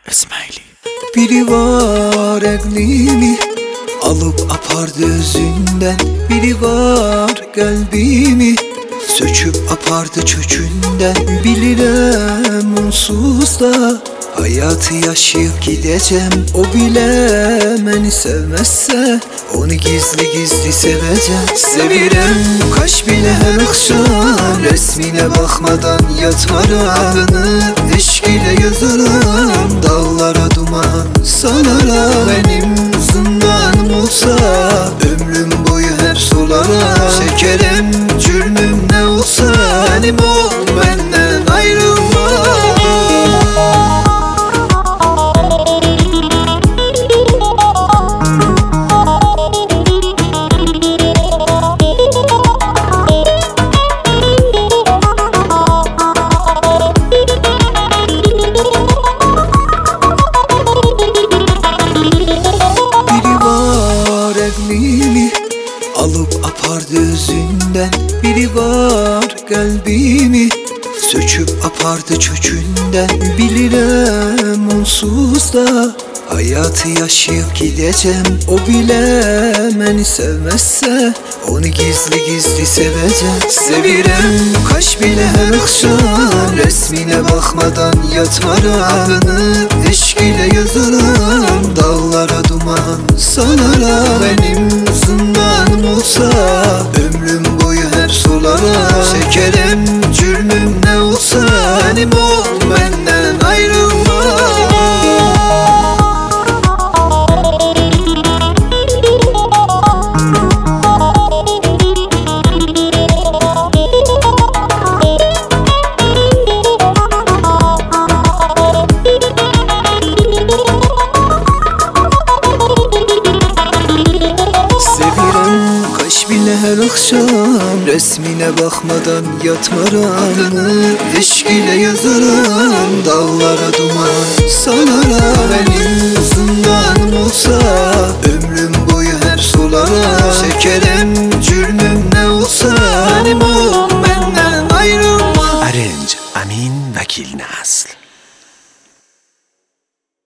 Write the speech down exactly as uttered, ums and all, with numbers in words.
İsmaili. Biri var eklimi alıp apardı özünden, biri var kalbimi söküp apardı çökünden. Bilirəm onsuz da hayatı yaşayıp gideceğim. O bile beni sevmezse onu gizli gizli seveceğim. Sevirem kaş bile her akşam, resmine bakmadan yatmaram. Eşk ile yazarım dağlara duman salara. Benim zindanım olsa ömrüm boyu hep solara. Çekerim cürmüm ne olsa, benim ol benden ayrılma. Alıp apardı özünden, biri var kalbimi söküp apardı çökünden. Bilirəm onsuz da hayatı yaşayıp gideceğim. O bile beni sevmezse onu gizli gizli seveceğim. Sevirem kaş bile her akşam, resmine bakmadan yatmaram. Eşk ile yazarım dağlara duman salara. Benim zindanım olsa ömrüm boyu hep solara. Çekerim cürmüm ne olsa, benim ol benden ayrılma. Her akşam resmine bakmadan yatmaram. Eşk ile yazarım dağlara duman salara. Benim zindanım olsa ömrüm boyu hep solara. Çekerim cürmüm ne olsa, benim ol benden ayrılma. Arınç Amin Vekil Nasl.